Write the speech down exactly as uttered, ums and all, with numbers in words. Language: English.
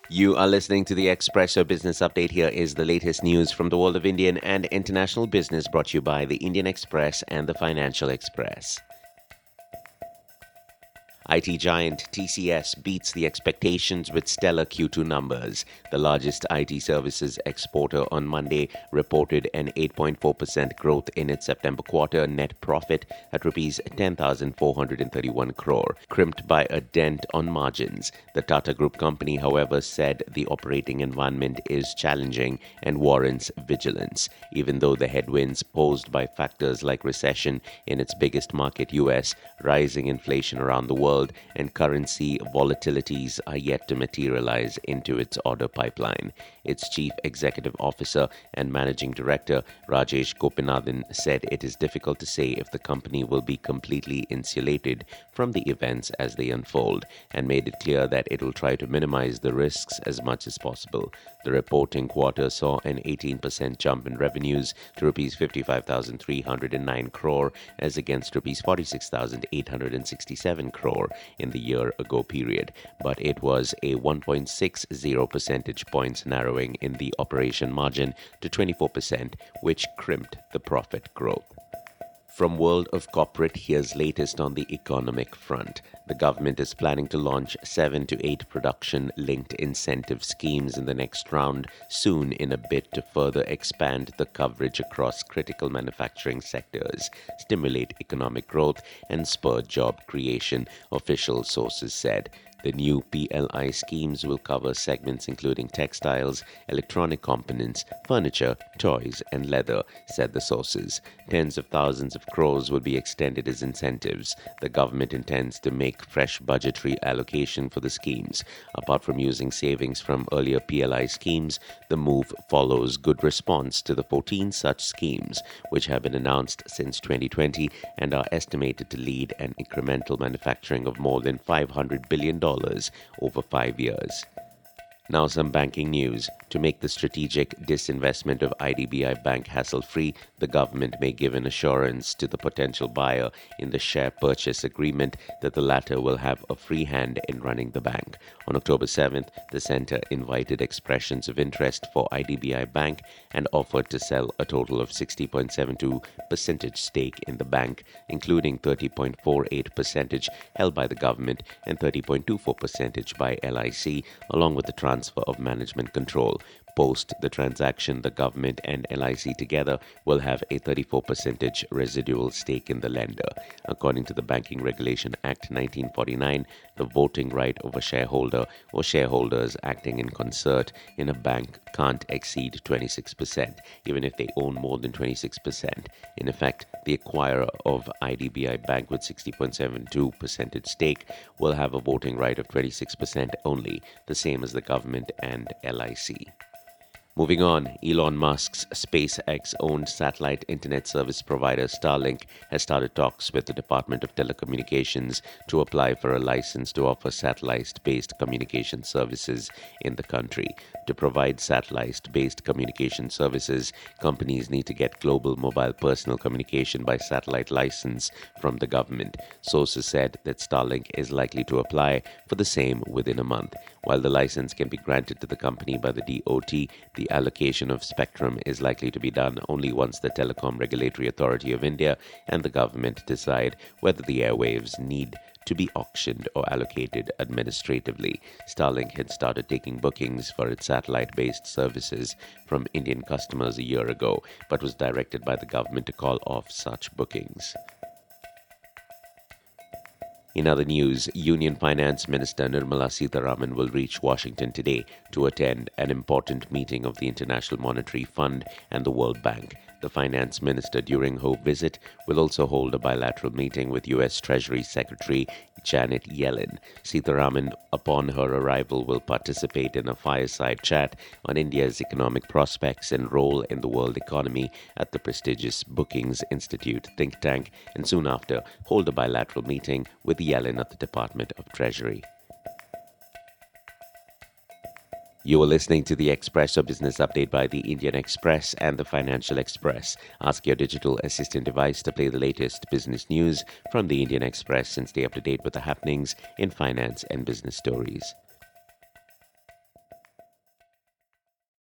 You are listening to the Expresso Business Update. Here is the latest news from the world of Indian and international business, brought to you by the Indian Express and the Financial Express. I T giant T C S beats the expectations with stellar Q two numbers. The largest I T services exporter on Monday reported an eight point four percent growth in its September quarter net profit at rupees ten thousand four hundred thirty-one crore, crimped by a dent on margins. The Tata Group company, however, said the operating environment is challenging and warrants vigilance, even though the headwinds posed by factors like recession in its biggest market, U S, rising inflation around the world, and currency volatilities are yet to materialize into its order pipeline. Its chief executive officer and managing director, Rajesh Gopinathan, said it is difficult to say if the company will be completely insulated from the events as they unfold, and made it clear that it will try to minimize the risks as much as possible. The reporting quarter saw an eighteen percent jump in revenues to rupees fifty-five thousand three hundred nine crore as against rupees forty-six thousand eight hundred sixty-seven crore in the year ago period, but it was a one point six zero percentage points narrowing in the operation margin to twenty-four percent, which crimped the profit growth. From World of Corporate, here's latest on the economic front. The government is planning to launch seven to eight production-linked incentive schemes in the next round soon in a bid to further expand the coverage across critical manufacturing sectors, stimulate economic growth, and spur job creation, official sources said. The new P L I schemes will cover segments including textiles, electronic components, furniture, toys, and leather, said the sources. Tens of thousands of crores will be extended as incentives. The government intends to make fresh budgetary allocation for the schemes. Apart from using savings from earlier P L I schemes, the move follows good response to the fourteen such schemes, which have been announced since twenty twenty and are estimated to lead an incremental manufacturing of more than five hundred billion dollars over five years. Now some banking news. To make the strategic disinvestment of I D B I Bank hassle-free, the government may give an assurance to the potential buyer in the share purchase agreement that the latter will have a free hand in running the bank. On October seventh, the centre invited expressions of interest for I D B I Bank and offered to sell a total of sixty point seven two percent stake in the bank, including thirty point four eight percent held by the government and thirty point two four percent by L I C, along with the transfer of management control. Post the transaction, the government and L I C together will have a thirty-four percent residual stake in the lender. According to the Banking Regulation Act nineteen forty-nine, the voting right of a shareholder or shareholders acting in concert in a bank can't exceed twenty-six percent, even if they own more than twenty-six percent. In effect, the acquirer of I D B I Bank with sixty point seven two percent stake will have a voting right of twenty-six percent only, the same as the government and L I C. Moving on, Elon Musk's SpaceX-owned satellite internet service provider Starlink has started talks with the Department of Telecommunications to apply for a license to offer satellite-based communication services in the country. To provide satellite-based communication services, companies need to get global mobile personal communication by satellite license from the government. Sources said that Starlink is likely to apply for the same within a month. While the license can be granted to the company by the D O T, the allocation of spectrum is likely to be done only once the Telecom Regulatory Authority of India and the government decide whether the airwaves need to be auctioned or allocated administratively. Starlink had started taking bookings for its satellite-based services from Indian customers a year ago, but was directed by the government to call off such bookings. In other news, Union Finance Minister Nirmala Sitharaman will reach Washington today to attend an important meeting of the International Monetary Fund and the World Bank. The finance minister during her visit will also hold a bilateral meeting with U S Treasury Secretary Janet Yellen. Sitharaman, upon her arrival, will participate in a fireside chat on India's economic prospects and role in the world economy at the prestigious Brookings Institute think tank, and soon after hold a bilateral meeting with Yellen at the Department of Treasury. You are listening to the Expresso Business Update by the Indian Express and the Financial Express. Ask your digital assistant device to play the latest business news from the Indian Express and stay up to date with the happenings in finance and business stories.